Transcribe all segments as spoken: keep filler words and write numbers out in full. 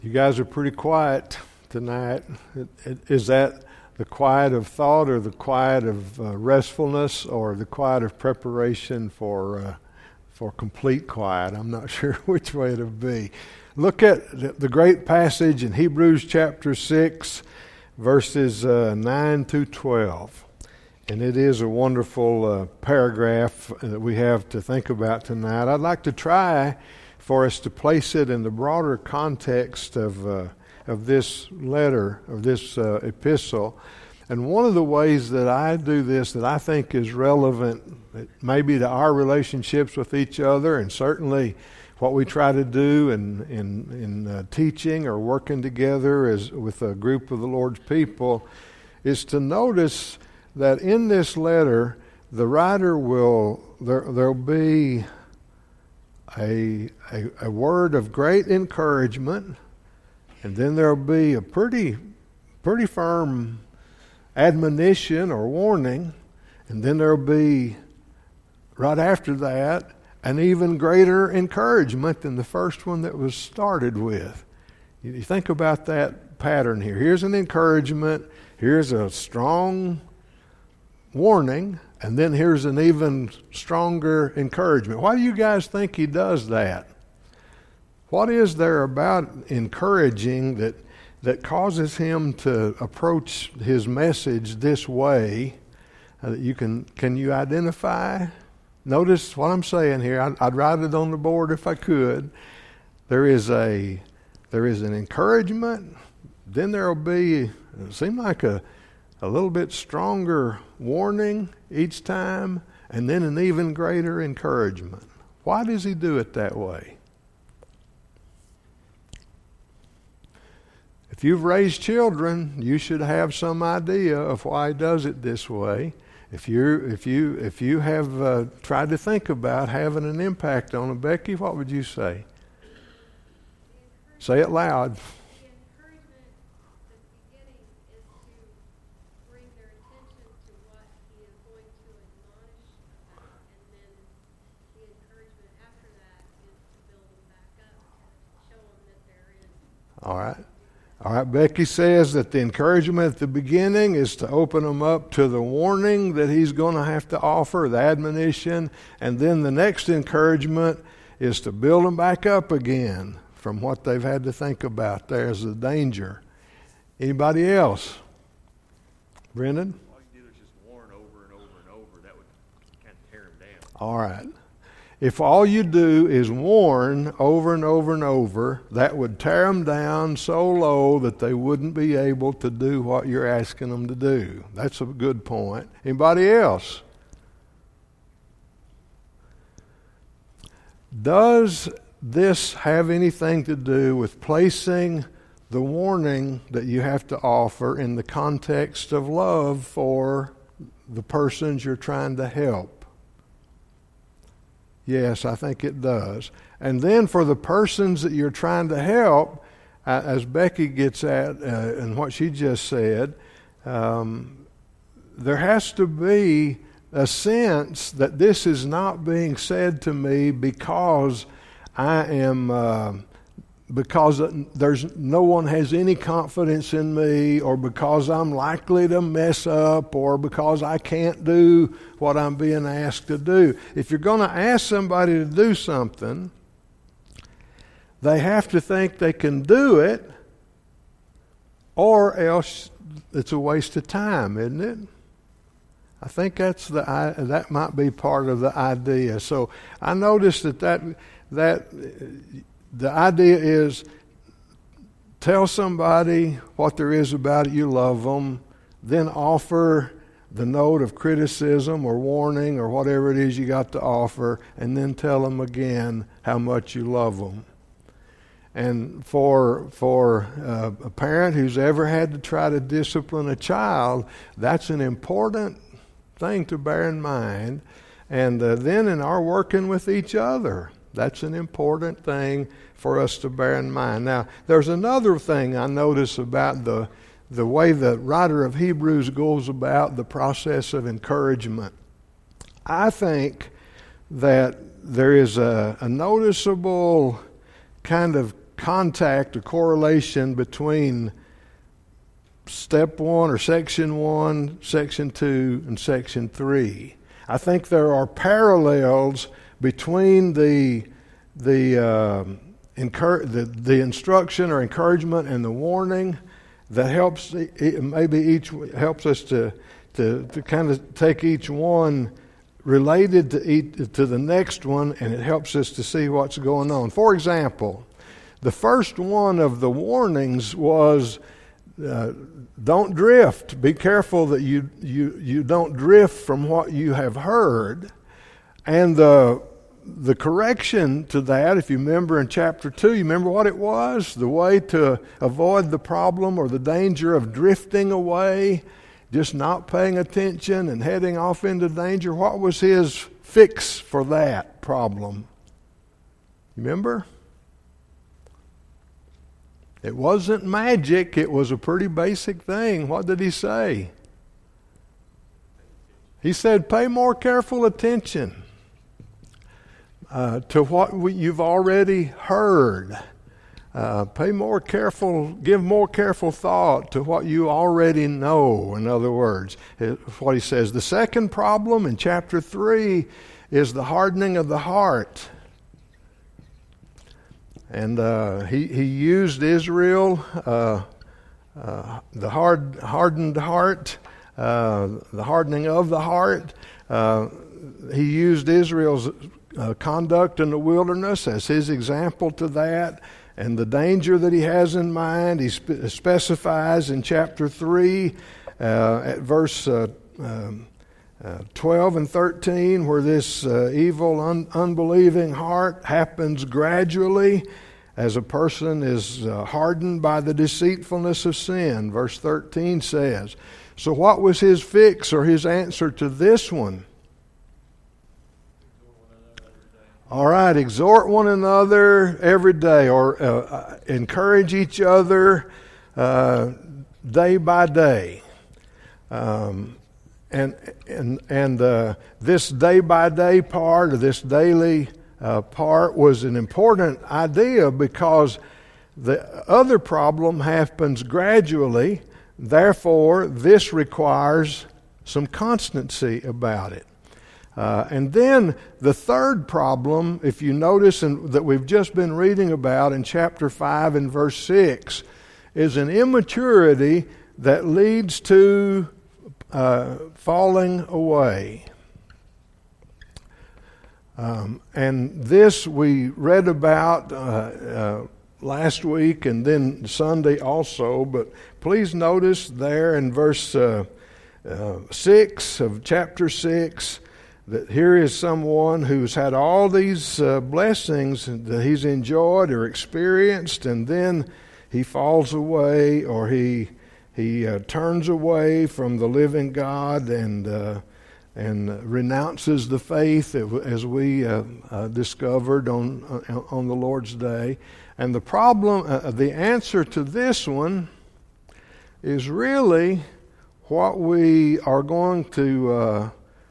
You guys are pretty quiet tonight. Is that the quiet of thought or the quiet of uh, restfulness or the quiet of preparation for uh, for complete quiet? I'm not sure which way it'll be. Look at the great passage in Hebrews chapter six, verses uh, nine through twelve. And it is a wonderful uh, paragraph that we have to think about tonight. I'd like to try for us to place it in the broader context of uh, of this letter, of this uh, epistle. And one of the ways that I do this that I think is relevant maybe to our relationships with each other, and certainly what we try to do in, in, in uh, teaching or working together as with a group of the Lord's people, is to notice that in this letter, the writer will, there, there'll be A, a a word of great encouragement, and then there'll be a pretty pretty firm admonition or warning, and then there'll be right after that an even greater encouragement than the first one that was started with. You, you think about that pattern here. Here's an encouragement, here's a strong warning, and then here's an even stronger encouragement. Why do you guys think he does that? What is there about encouraging that that causes him to approach his message this way? Uh, you can can you identify? Notice what I'm saying here. I'd, I'd write it on the board if I could. There is a there is an encouragement. Then there will be, it seems like a a little bit stronger warning each time, and then an even greater encouragement. Why does he do it that way? If you've raised children, you should have some idea of why he does it this way. If you if you if you have uh, tried to think about having an impact on them, Becky, what would you say? Say it loud. All right. All right, Becky says that the encouragement at the beginning is to open them up to the warning that he's going to have to offer, the admonition, and then the next encouragement is to build them back up again from what they've had to think about. There's the danger. Anybody else? Brendan? All you do is just warn over and over and over. That would kind of tear them down. All right. If all you do is warn over and over and over, that would tear them down so low that they wouldn't be able to do what you're asking them to do. That's a good point. Anybody else? Does this have anything to do with placing the warning that you have to offer in the context of love for the persons you're trying to help? Yes, I think it does. And then for the persons that you're trying to help, uh, as Becky gets at uh, and what she just said, um, there has to be a sense that this is not being said to me because I am, uh, because there's no one has any confidence in me, or because I'm likely to mess up, or because I can't do what I'm being asked to do. If you're going to ask somebody to do something, they have to think they can do it, or else it's a waste of time, isn't it? I think that's the that might be part of the idea. So I noticed that that that the idea is tell somebody what there is about it, you love them, then offer the note of criticism or warning or whatever it is you got to offer, and then tell them again how much you love them. And for for uh, a parent who's ever had to try to discipline a child, that's an important thing to bear in mind. And uh, then in our working with each other, that's an important thing for us to bear in mind. Now, there's another thing I notice about the the way the writer of Hebrews goes about the process of encouragement. I think that there is a, a noticeable kind of contact, a correlation between step one or section one, section two, and section three. I think there are parallels between the the, uh, incur- the the instruction or encouragement and the warning that helps maybe each helps us to to, to kind of take each one related to each, to the next one, and it helps us to see what's going on. For example, the first one of the warnings was uh, don't drift. Be careful that you, you you don't drift from what you have heard. And the the correction to that, if you remember in chapter two, you remember what it was? The way to avoid the problem or the danger of drifting away, just not paying attention and heading off into danger. What was his fix for that problem? Remember? It wasn't magic. It was a pretty basic thing. What did he say? He said, pay more careful attention uh, to what we, you've already heard. Uh, pay more careful, give more careful thought to what you already know, in other words. What he says. The second problem in chapter three is the hardening of the heart. And uh, he, he used Israel, uh, uh, the hard, hardened heart, uh, the hardening of the heart. Uh, he used Israel's uh, conduct in the wilderness as his example to that. And the danger that he has in mind, he spe- specifies in chapter three uh, at verse uh, um, uh, twelve and thirteen, where this uh, evil, un- unbelieving heart happens gradually as a person is uh, hardened by the deceitfulness of sin. Verse thirteen says, so what was his fix or his answer to this one? All right, exhort one another every day, or uh, encourage each other uh, day by day. Um, and and and uh, this day by day part, or this daily uh, part, was an important idea because the other problem happens gradually. Therefore, this requires some constancy about it. Uh, and then the third problem, if you notice in, that we've just been reading about in chapter five and verse six, is an immaturity that leads to uh, falling away. Um, and this we read about uh, uh, last week and then Sunday also, but please notice there in verse uh, uh, six of chapter six, that here is someone who's had all these uh, blessings that he's enjoyed or experienced, and then he falls away, or he he uh, turns away from the living God and uh, and renounces the faith, as we uh, uh, discovered on on the Lord's Day. And the problem, uh, the answer to this one, is really what we are going to. Uh,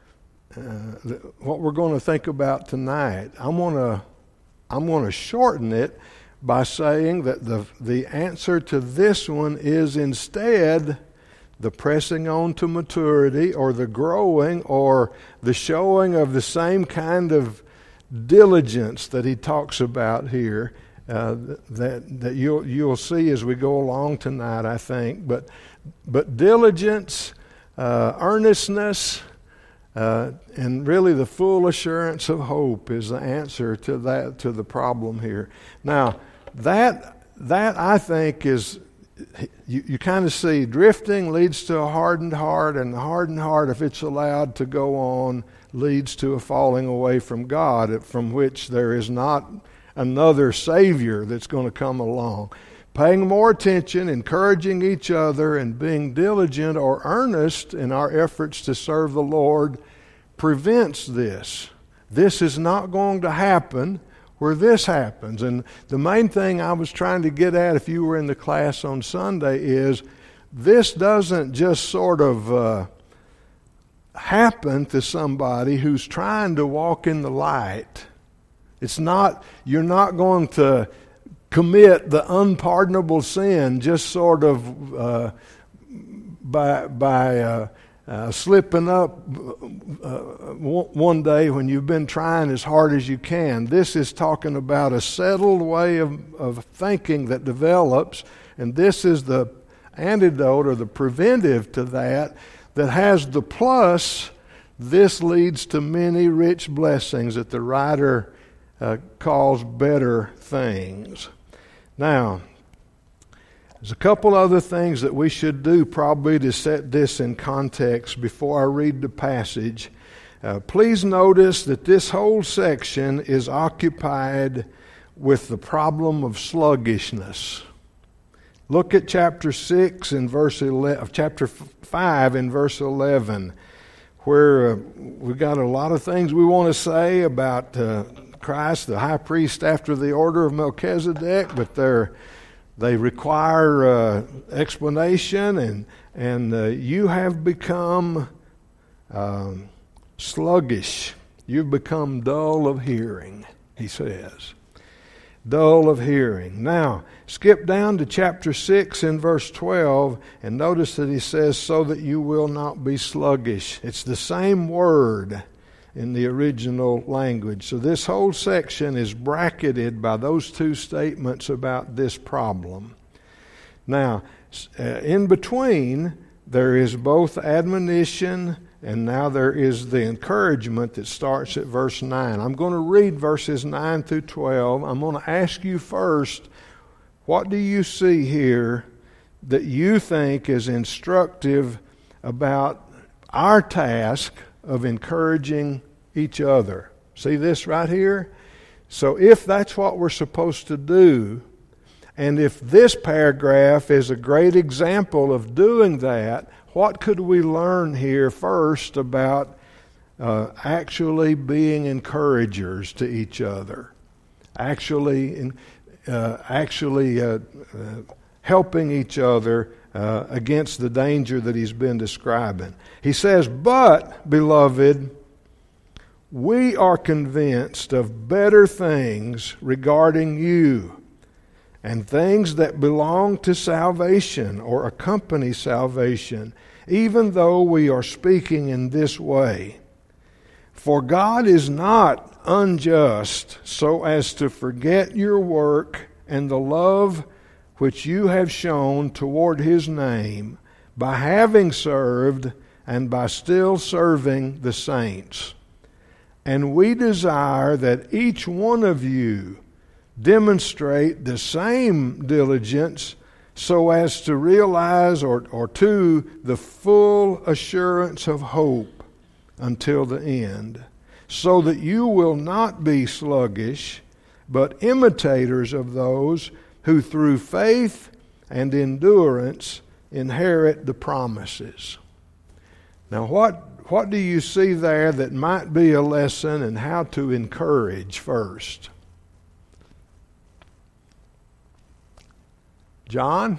Uh, what we're going to think about tonight. I'm going to I'm going to shorten it by saying that the the answer to this one is instead the pressing on to maturity, or the growing, or the showing of the same kind of diligence that he talks about here. Uh, that that you'll you'll see as we go along tonight, I think. But but diligence, uh, earnestness. Uh, and really the full assurance of hope is the answer to that, to the problem here. Now, that that I think is, you, you kind of see, drifting leads to a hardened heart, and the hardened heart, if it's allowed to go on, leads to a falling away from God, from which there is not another Savior that's going to come along. Paying more attention, encouraging each other, and being diligent or earnest in our efforts to serve the Lord prevents this. This is not going to happen where this happens. And the main thing I was trying to get at, if you were in the class on Sunday, is this doesn't just sort of uh, happen to somebody who's trying to walk in the light. It's not, you're not going to commit the unpardonable sin just sort of uh, by by uh, uh, slipping up uh, one day when you've been trying as hard as you can. This is talking about a settled way of, of thinking that develops, and this is the antidote or the preventive to that that has the plus. This leads to many rich blessings that the writer uh, calls better things. Now, there's a couple other things that we should do probably to set this in context before I read the passage. Uh, please notice that this whole section is occupied with the problem of sluggishness. Look at chapter six and verse eleven, chapter five and verse eleven, where uh, we've got a lot of things we want to say about uh, Christ, the high priest after the order of Melchizedek, but they're They require uh, explanation, and and uh, you have become um, sluggish. You've become dull of hearing, he says. Dull of hearing. Now, skip down to chapter six and verse twelve, and notice that he says, so that you will not be sluggish. It's the same word in the original language. So this whole section is bracketed by those two statements about this problem. Now, uh, in between, there is both admonition and now there is the encouragement that starts at verse nine. I'm going to read verses nine through twelve. I'm going to ask you first, what do you see here that you think is instructive about our task of encouraging each other? See this right here? So if that's what we're supposed to do, and if this paragraph is a great example of doing that, what could we learn here first about uh, actually being encouragers to each other? Actually, uh, actually uh, uh, helping each other uh, against the danger that he's been describing. He says, but, beloved, we are convinced of better things regarding you, and things that belong to salvation or accompany salvation, even though we are speaking in this way. For God is not unjust so as to forget your work and the love which you have shown toward His name by having served and by still serving the saints. And we desire that each one of you demonstrate the same diligence so as to realize or, or to the full assurance of hope until the end, so that you will not be sluggish, but imitators of those who through faith and endurance inherit the promises. Now what, what do you see there that might be a lesson in how to encourage first? John?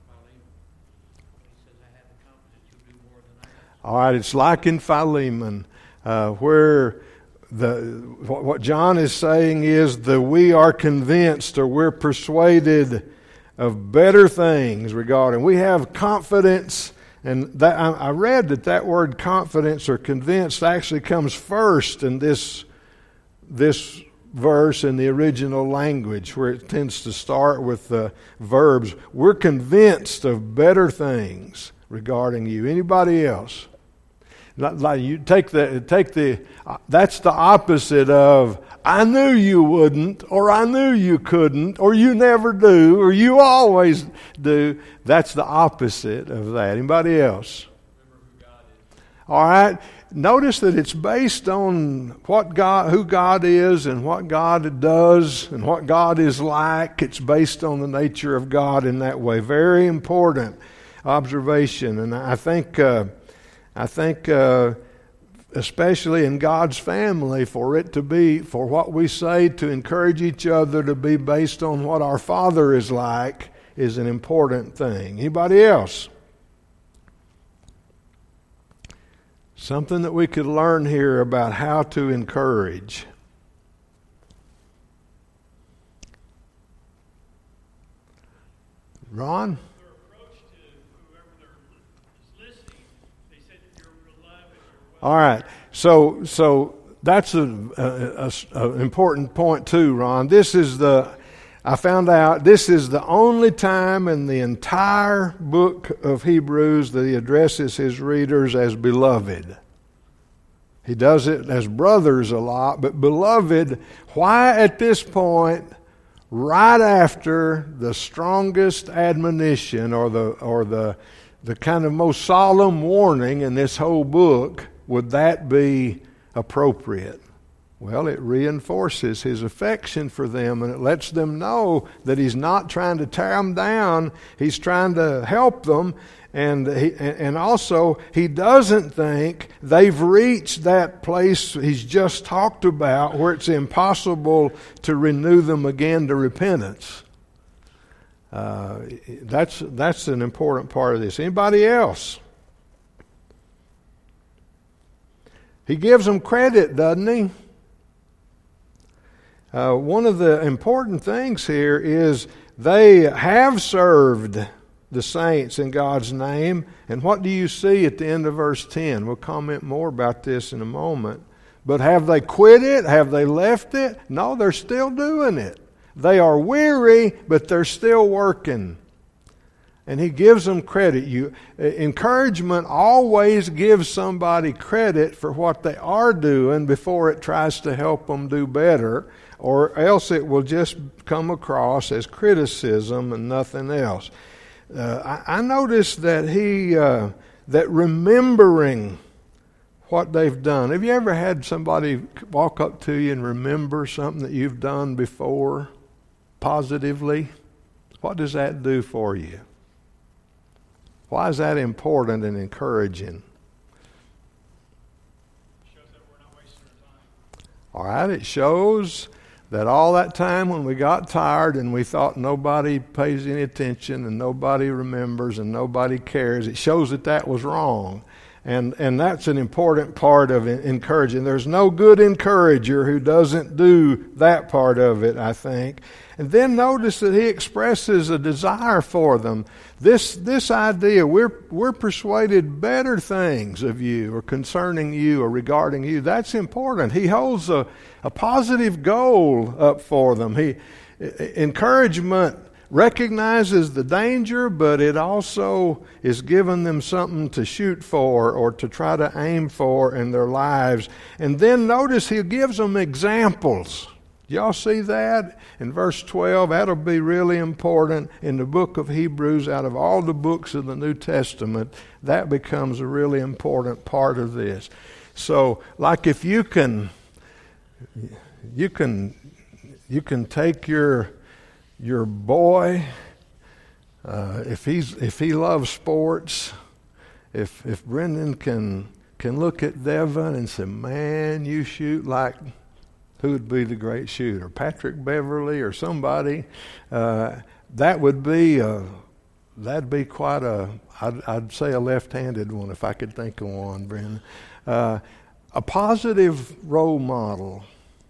All right, it's like in Philemon, uh, where the what John is saying is that we are convinced or we're persuaded of better things regarding. We have confidence, and that I, I read that that word confidence or convinced actually comes first in this this. verse in the original language, where it tends to start with the verbs. We're convinced of better things regarding you. Anybody else? Like you take the take the that's the opposite of I knew you wouldn't, or I knew you couldn't, or you never do, or you always do. That's the opposite of that. Anybody else? All right. Notice that it's based on what God, who God is and what God does and what God is like. It's based on the nature of God in that way. Very important observation. And I think, uh, I think, uh, especially in God's family, for it to be, for what we say to encourage each other to be based on what our Father is like is an important thing. Anybody else? Something that we could learn here about how to encourage. Ron? Their approach to whoever they're listening, they said, you're beloved, you're well. All right. So, so that's an a, a, a important point too, Ron. This is the, I found out, this is the only time in the entire book of Hebrews that he addresses his readers as beloved. He does it as brothers a lot, but beloved, why at this point, right after the strongest admonition or the or the the kind of most solemn warning in this whole book, would that be appropriate? Well, it reinforces his affection for them, and it lets them know that he's not trying to tear them down. He's trying to help them. And he, and also, he doesn't think they've reached that place he's just talked about where it's impossible to renew them again to repentance. Uh, that's that's an important part of this. Anybody else? He gives them credit, doesn't he? Uh, one of the important things here is they have served the saints in God's name. And what do you see at the end of verse ten? We'll comment more about this in a moment. But have they quit it? Have they left it? No, they're still doing it. They are weary, but they're still working. And he gives them credit. You, encouragement always gives somebody credit for what they are doing before it tries to help them do better, or else it will just come across as criticism and nothing else. Uh, I, I noticed that he, uh, that remembering what they've done. Have you ever had somebody walk up to you and remember something that you've done before positively? What does that do for you? Why is that important and encouraging? It shows that we're not wasting our time. All right, it shows that all that time when we got tired and we thought nobody pays any attention and nobody remembers and nobody cares, it shows that that was wrong. And and that's an important part of encouraging. There's no good encourager who doesn't do that part of it, I think. And then notice that he expresses a desire for them. This this idea, we're we're persuaded better things of you or concerning you or regarding you. That's important. He holds a, a positive goal up for them. He encouragement recognizes the danger, but it also is giving them something to shoot for or to try to aim for in their lives. And then notice he gives them examples. Y'all see that? In verse twelve, that'll be really important in the book of Hebrews. Out of all the books of the New Testament, that becomes a really important part of this. So, like if you can, you can, you can take your Your boy, uh, if he's if he loves sports, if if Brendan can can look at Devin and say, "Man, you shoot like," who would be the great shooter? Patrick Beverly or somebody? Uh, that would be a, that'd be quite a. I'd, I'd say a left-handed one if I could think of one, Brendan. Uh, a positive role model.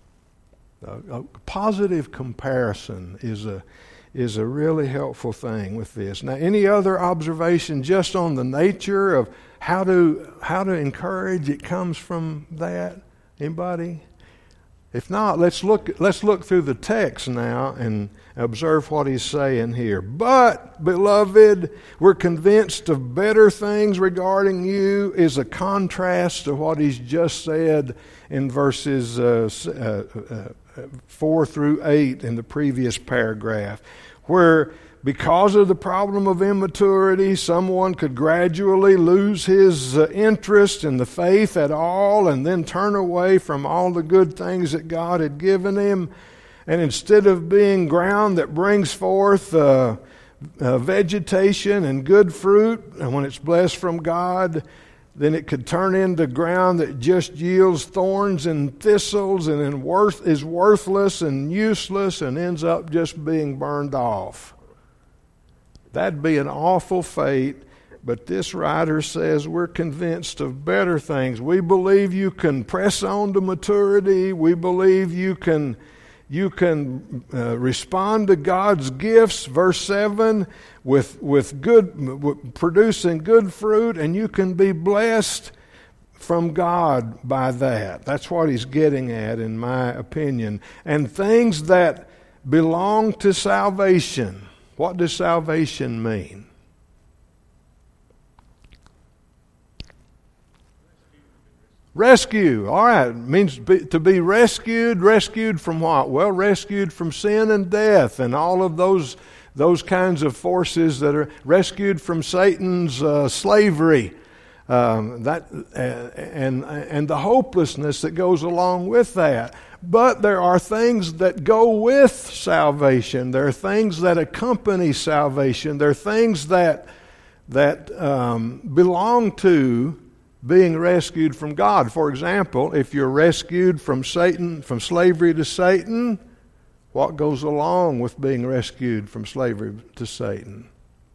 A, a positive comparison is a is a really helpful thing with this. Now, any other observation just on the nature of how to how to encourage? It comes from that. Anybody? If not, let's look let's look through the text now and observe what he's saying here. But, beloved, we're convinced of better things regarding you is a contrast to what he's just said in verses uh, uh, uh, four through eight in the previous paragraph, where because of the problem of immaturity, someone could gradually lose his uh, interest in the faith at all and then turn away from all the good things that God had given him. And instead of being ground that brings forth uh, uh, vegetation and good fruit, and when it's blessed from God, then it could turn into ground that just yields thorns and thistles and in worth, is worthless and useless and ends up just being burned off. That'd be an awful fate, but this writer says we're convinced of better things. We believe you can press on to maturity. We believe you can you can uh, respond to God's gifts, verse seven, with with good, with producing good fruit, and you can be blessed from God by that. That's what he's getting at, in my opinion. And things that belong to salvation. What does salvation mean? Rescue. All right. It means be, to be rescued. Rescued from what? Well, rescued from sin and death and all of those those kinds of forces that are rescued from Satan's uh, slavery. Um, that uh, and and the hopelessness that goes along with that. But there are things that go with salvation. There are things that accompany salvation. There are things that that um, belong to being rescued from God. For example, if you're rescued from Satan, from slavery to Satan, what goes along with being rescued from slavery to Satan?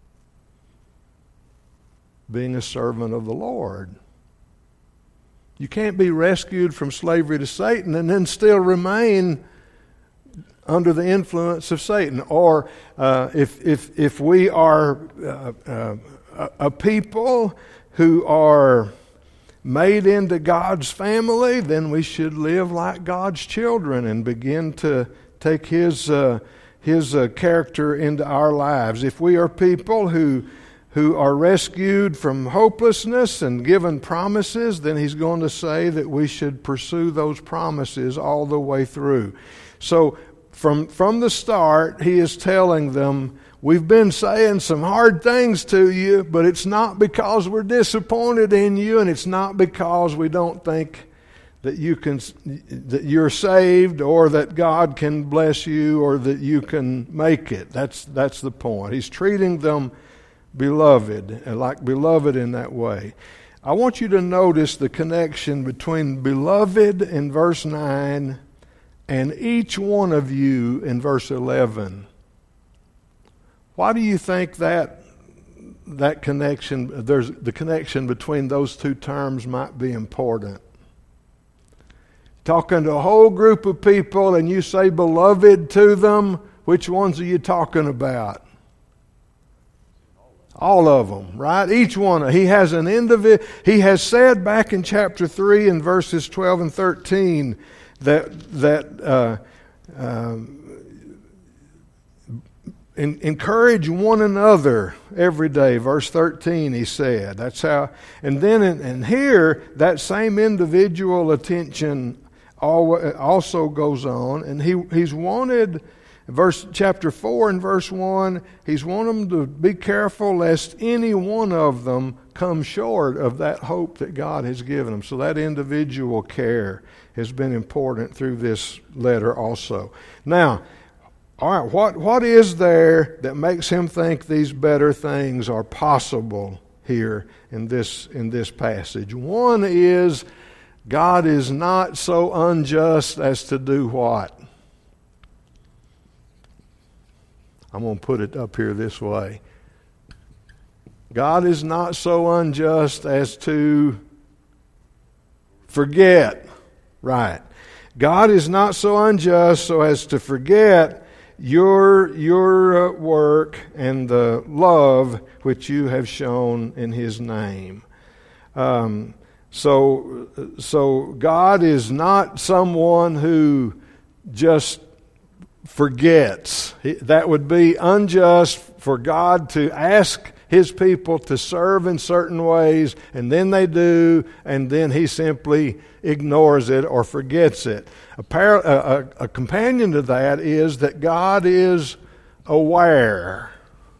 Being a servant of the Lord. You can't be rescued from slavery to Satan and then still remain under the influence of Satan. Or uh, if if if we are uh, uh, a people who are made into God's family, then we should live like God's children and begin to take His uh, His uh, character into our lives. If we are people who who are rescued from hopelessness and given promises, then he's going to say that we should pursue those promises all the way through. So from from the start, he is telling them, we've been saying some hard things to you, but it's not because we're disappointed in you, and it's not because we don't think that you can that you're saved, or that God can bless you, or that you can make it. That's that's the point. He's treating them beloved, like beloved in that way. I want you to notice the connection between beloved in verse nine and each one of you in verse eleven. Why do you think that that connection, there's the connection between those two terms might be important? Talking to a whole group of people and you say beloved to them, which ones are you talking about? All of them, right? Each one. He has an individual. He has said back in chapter three in verses twelve and thirteen that that uh, uh, in, encourage one another every day. Verse thirteen, he said. That's how. And then in, and here that same individual attention also goes on, and he he's wanted. Verse chapter four and verse one, he's wanted them to be careful lest any one of them come short of that hope that God has given them. So that individual care has been important through this letter also. Now, all right, what, what is there that makes him think these better things are possible here in this in this passage? One is God is not so unjust as to do what? I'm going to put it up here this way. God is not so unjust as to forget. Right. God is not so unjust so as to forget your, your work and the love which you have shown in His name. Um, so, so God is not someone who just forgets. That would be unjust for God to ask His people to serve in certain ways, and then they do, and then He simply ignores it or forgets it. A, par- a, a companion to that is that God is aware.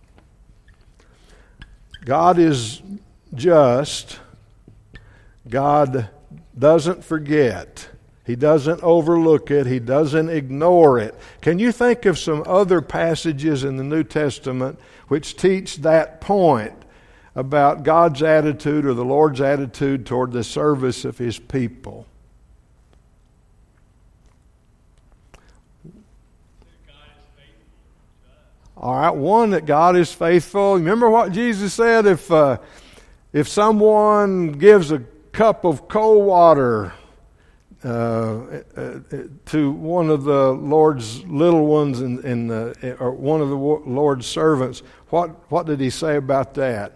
God is just. God doesn't forget. He doesn't overlook it. He doesn't ignore it. Can you think of some other passages in the New Testament which teach that point about God's attitude or the Lord's attitude toward the service of His people? All right, one, that God is faithful. Remember what Jesus said? If uh, if someone gives a cup of cold water uh, uh, to one of the Lord's little ones in, in the, or one of the Lord's servants, what what did he say about that?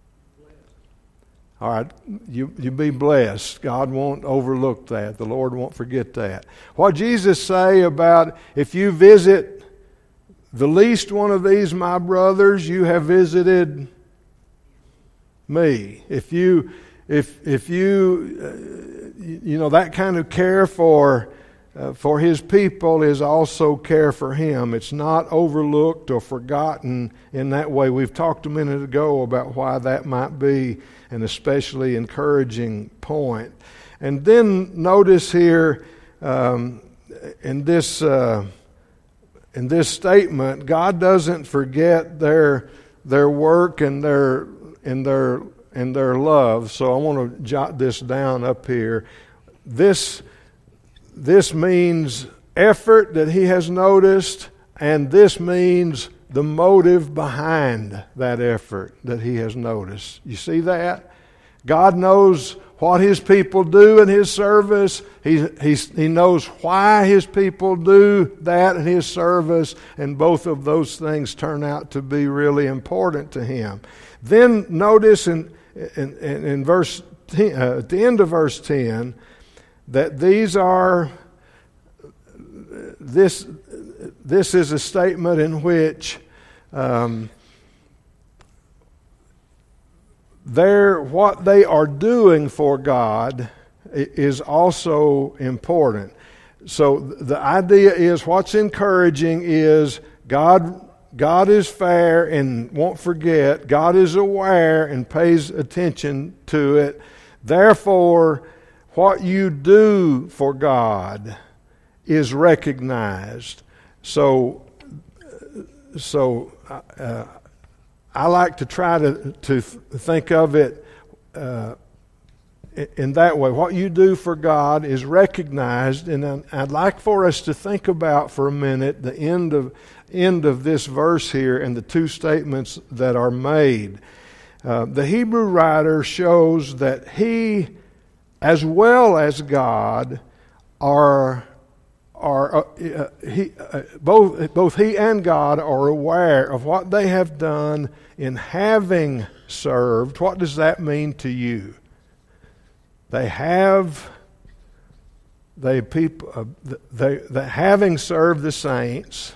All right, you, you be blessed. God won't overlook that. The Lord won't forget that. What Jesus say about if you visit the least one of these, my brothers, you have visited me. If you, if if you, uh, you know, that kind of care for uh, for His people is also care for Him. It's not overlooked or forgotten in that way. We've talked a minute ago about why that might be an especially encouraging point. And then notice here um, in this uh, in this statement, God doesn't forget their their work and their and their and their love. So I want to jot this down up here. This this means effort that He has noticed, and this means the motive behind that effort that He has noticed. You see that? God knows what His people do in His service. He, he, he knows why His people do that in His service, and both of those things turn out to be really important to Him. Then notice in, in, in verse ten, uh, at the end of verse ten that these are this this is a statement in which um, they're, what they are doing for God is also important. So the idea is, what's encouraging is God God is fair and won't forget. God is aware and pays attention to it. Therefore, what you do for God is recognized. So, so uh, I like to try to to think of it uh, in that way. What you do for God is recognized, and I'd like for us to think about for a minute the end of end of this verse here and the two statements that are made. Uh, the Hebrew writer shows that he, as well as God, are are uh, uh, he uh, both both he and God are aware of what they have done in having served. What does that mean to you? They have they people uh, they, they having served the saints.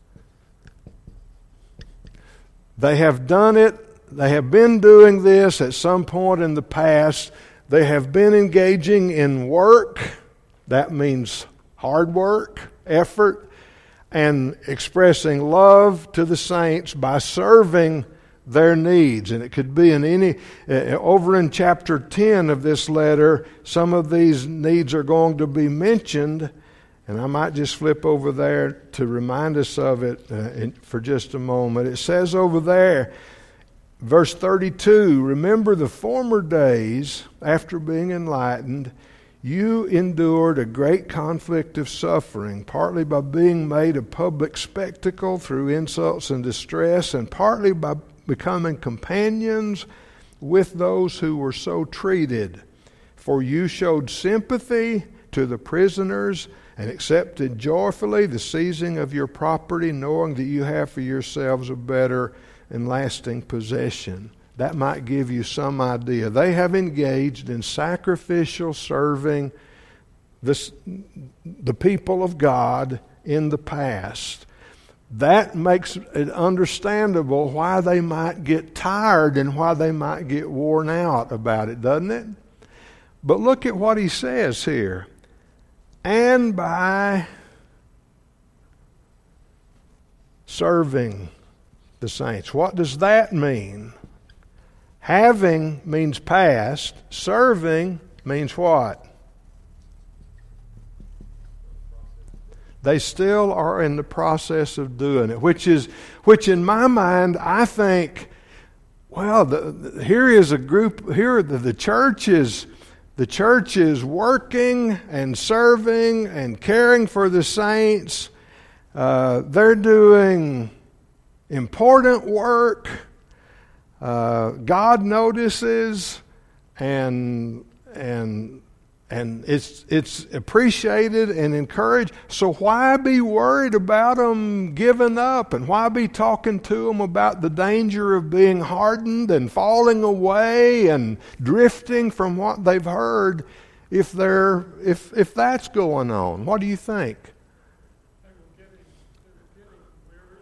They have done it. They have been doing this at some point in the past. They have been engaging in work. That means hard work, effort, and expressing love to the saints by serving their needs. And it could be in any, uh, over in chapter ten of this letter, some of these needs are going to be mentioned. And I might just flip over there to remind us of it uh, in, for just a moment. It says over there, verse thirty-two, remember the former days after being enlightened, you endured a great conflict of suffering, partly by being made a public spectacle through insults and distress, and partly by becoming companions with those who were so treated. For you showed sympathy to the prisoners and accepted joyfully the seizing of your property, knowing that you have for yourselves a better and lasting possession. That might give you some idea. They have engaged in sacrificial serving this, the people of God in the past. That makes it understandable why they might get tired and why they might get worn out about it, doesn't it? But look at what he says here. And by serving the saints. What does that mean? Having means past. Serving means what? They still are in the process of doing it, which is, which in my mind, I think, well, the, the, here is a group. Here, the, the church is, the church is working and serving and caring for the saints. Uh, they're doing important work. Uh, God notices, and and and it's it's appreciated and encouraged. So why be worried about them giving up, and why be talking to them about the danger of being hardened and falling away and drifting from what they've heard if they're if if that's going on? What do you think? They were getting, they were getting weary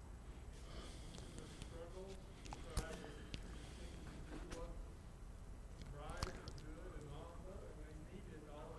in the struggle, trying to continue to do what's right and good and honorable, and they needed all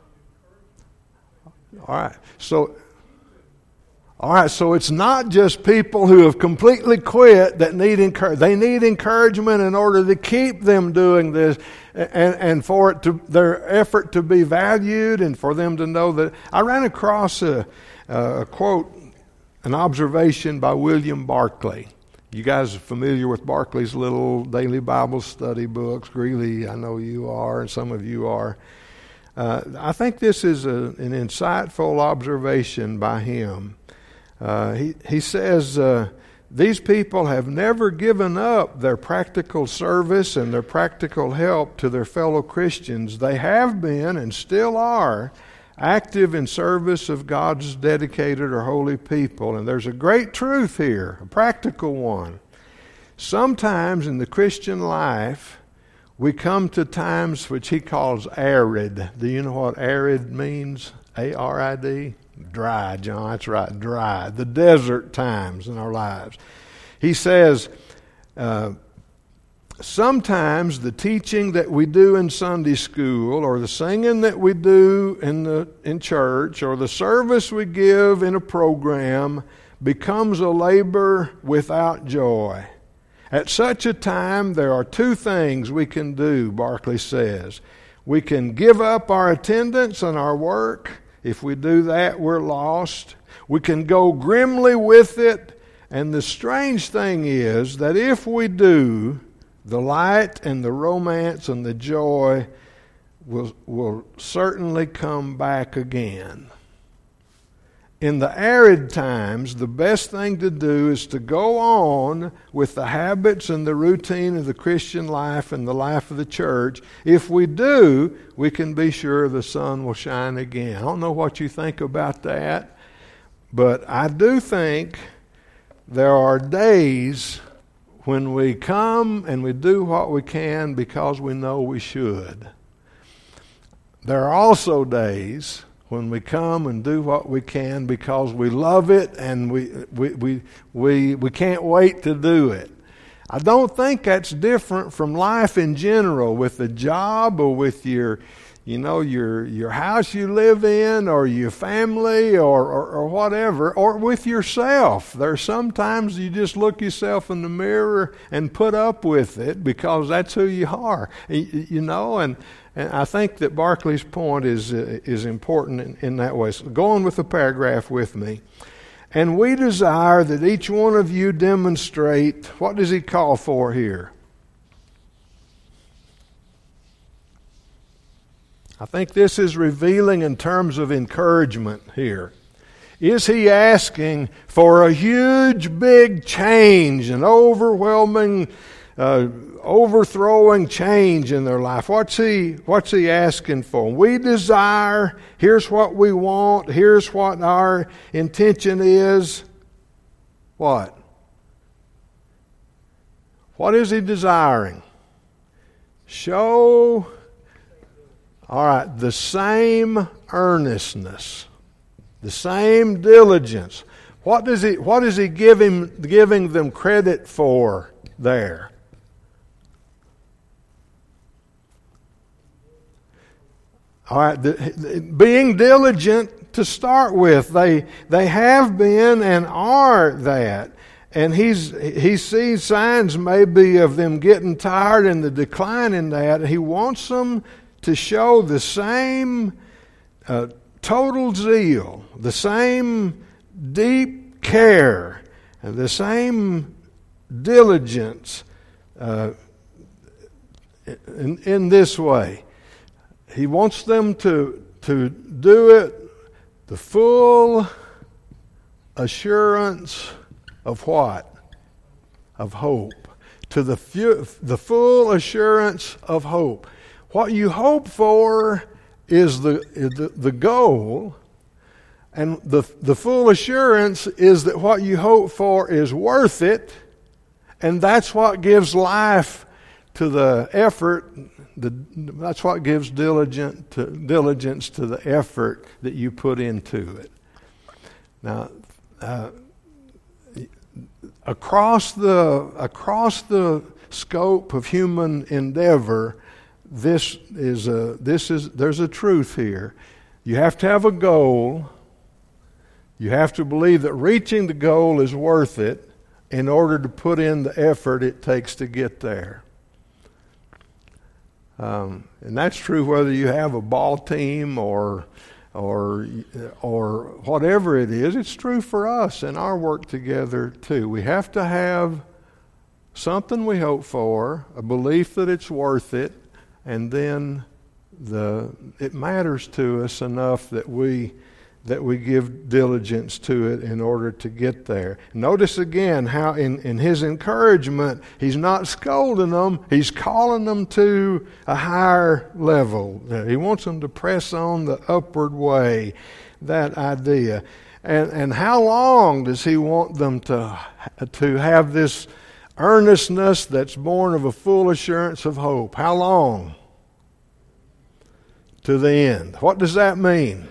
the encouragement. All right. So all right, so it's not just people who have completely quit that need encouragement. They need encouragement in order to keep them doing this, and, and for it to their effort to be valued, and for them to know that. I ran across a, a quote, an observation by William Barclay. You guys are familiar with Barclay's little daily Bible study books. Greeley, I know you are, and some of you are. Uh, I think this is a, an insightful observation by him. Uh, he, he says, uh, these people have never given up their practical service and their practical help to their fellow Christians. They have been and still are active in service of God's dedicated or holy people. And there's a great truth here, a practical one. Sometimes in the Christian life, we come to times which he calls arid. Do you know what arid means? A R I D? Dry, John, that's right, dry. The desert times in our lives. He says, uh, sometimes the teaching that we do in Sunday school, or the singing that we do in the in church, or the service we give in a program becomes a labor without joy. At such a time, there are two things we can do, Barclay says. We can give up our attendance and our work. If we do that, we're lost. We can go grimly with it. And the strange thing is that if we do, the light and the romance and the joy will, will certainly come back again. In the arid times, the best thing to do is to go on with the habits and the routine of the Christian life and the life of the church. If we do, we can be sure the sun will shine again. I don't know what you think about that, but I do think there are days when we come and we do what we can because we know we should. There are also days when we come and do what we can because we love it and we we we we, we can't wait to do it. I don't think that's different from life in general, with a job or with your, you know, your your house you live in, or your family, or, or, or whatever, or with yourself. There's sometimes you just look yourself in the mirror and put up with it because that's who you are, you know, and And I think that Barclay's point is uh, is important in, in that way. So go on with the paragraph with me. And we desire that each one of you demonstrate, what does he call for here? I think this is revealing in terms of encouragement here. Is he asking for a huge, big change, an overwhelming Uh, overthrowing change in their life? What's he what's he asking for? We desire, here's what we want, here's what our intention is. What? What is he desiring? Show, all right, the same earnestness, the same diligence. What does he what is he giving giving them credit for there? All right, the, the, being diligent to start with. They they have been and are that. And he's he sees signs maybe of them getting tired and the decline in that. He wants them to show the same uh, total zeal, the same deep care, and the same diligence uh, in, in this way. He wants them to, to do it the full assurance of what? Of hope. To the, fu- the full assurance of hope. What you hope for is the, the, the goal, and the, the full assurance is that what you hope for is worth it, and that's what gives life to the effort. The, that's what gives diligent to, diligence to the effort that you put into it. Now, uh, across the across the scope of human endeavor, this is a this is there's a truth here. You have to have a goal. You have to believe that reaching the goal is worth it in order to put in the effort it takes to get there. Um, and that's true whether you have a ball team or or or whatever it is. It's true for us in our work together too. We have to have something we hope for, a belief that it's worth it, and then the it matters to us enough that we that we give diligence to it in order to get there. Notice again how in, in his encouragement, he's not scolding them, he's calling them to a higher level. He wants them to press on the upward way, that idea. And, and how long does he want them to, to have this earnestness that's born of a full assurance of hope? How long? To the end. What does that mean?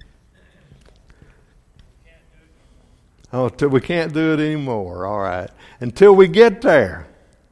Oh, till we can't do it anymore. All right. Until we get there.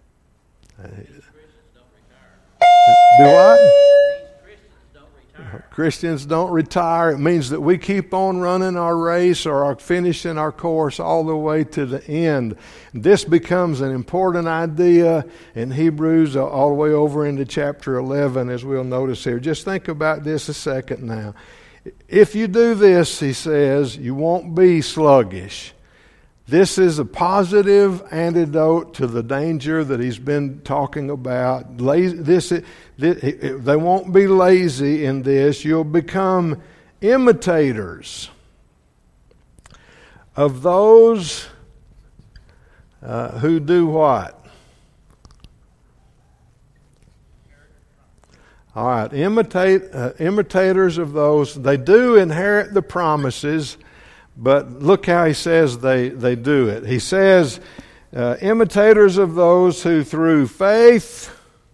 Do what? Christians don't retire. It means that we keep on running our race or are finishing our course all the way to the end. This becomes an important idea in Hebrews all the way over into chapter eleven, as we'll notice here. Just think about this a second now. If you do this, he says, you won't be sluggish. This is a positive antidote to the danger that he's been talking about. Lazy, this, this, they won't be lazy in this. You'll become imitators of those uh, who do what? All right, imitate uh, imitators of those. They do inherit the promises, but look how he says they, they do it. He says, uh, imitators of those who through faith,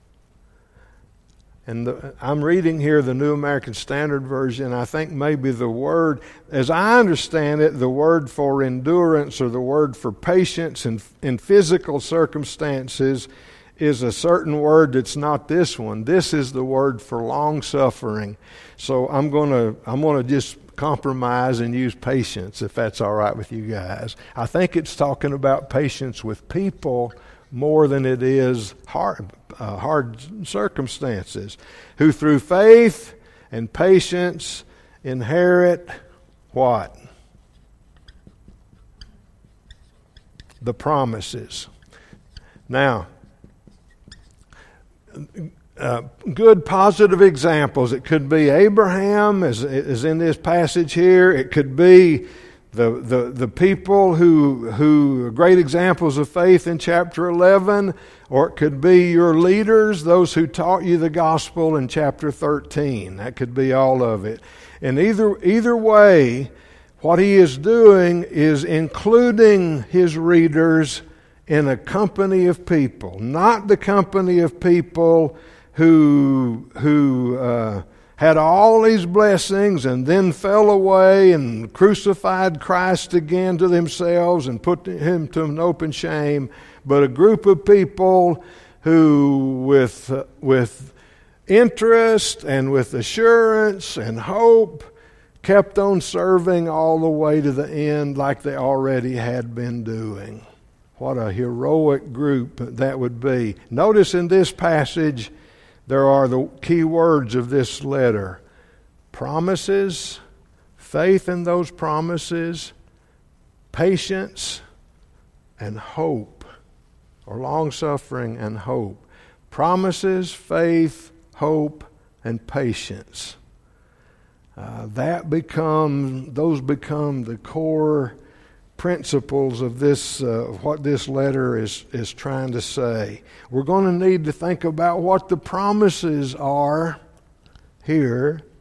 and the, I'm reading here the New American Standard Version. I think maybe the word, as I understand it, the word for endurance or the word for patience in, in physical circumstances is a certain word that's not this one. This is the word for long suffering. So I'm going to I'm going to just compromise and use patience, if that's all right with you guys. I think it's talking about patience with people more than it is hard uh, hard circumstances, who through faith and patience inherit what? The promises. Now, Uh, good positive examples. It could be Abraham, as is in this passage here. It could be the the the people who who are great examples of faith in chapter eleven, or it could be your leaders, those who taught you the gospel in chapter thirteen. That could be all of it. And either either way, what he is doing is including his readers in a company of people, not the company of people who who uh, had all these blessings and then fell away and crucified Christ again to themselves and put him to an open shame, but a group of people who with uh, with interest and with assurance and hope kept on serving all the way to the end like they already had been doing. What a heroic group that would be. Notice in this passage, there are the key words of this letter. Promises, faith in those promises, patience, and hope, or long-suffering and hope. Promises, faith, hope, and patience. Uh, that become, those become the core principles of this, uh, what this letter is, is trying to say. We're going to need to think about what the promises are here,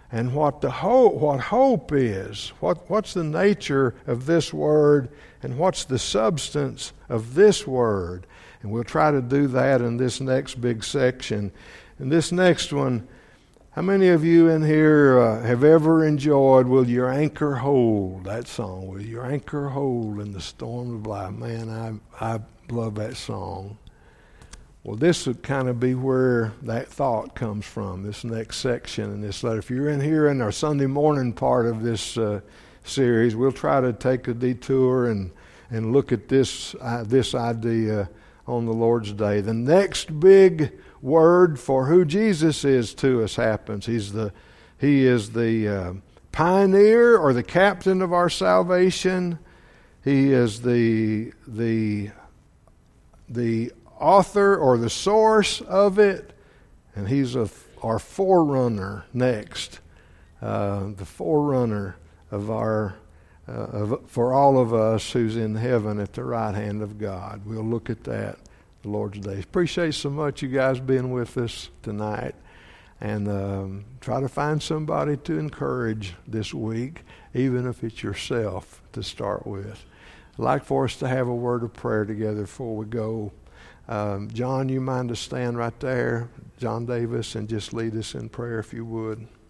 and what the hope, what hope is. What, what's the nature of this word, and what's the substance of this word? And we'll try to do that in this next big section. In this next one, how many of you in here uh, have ever enjoyed Will Your Anchor Hold? That song, Will Your Anchor Hold in the Storm of Life? Man, I, I love that song. Well, this would kind of be where that thought comes from, this next section in this letter. If you're in here in our Sunday morning part of this uh, series, we'll try to take a detour and, and look at this, uh, this idea on the Lord's Day. The next big word for who Jesus is to us happens. He's the, he is the uh, pioneer or the captain of our salvation. He is the the the author or the source of it, and he's a, our forerunner next, uh, the forerunner of our uh, of, for all of us who's in heaven at the right hand of God. We'll look at that the Lord's Day. Appreciate so much you guys being with us tonight, and um, try to find somebody to encourage this week, even if it's yourself to start with. I'd like for us to have a word of prayer together before we go. Um, John, you mind to stand right there, John Davis, and just lead us in prayer if you would.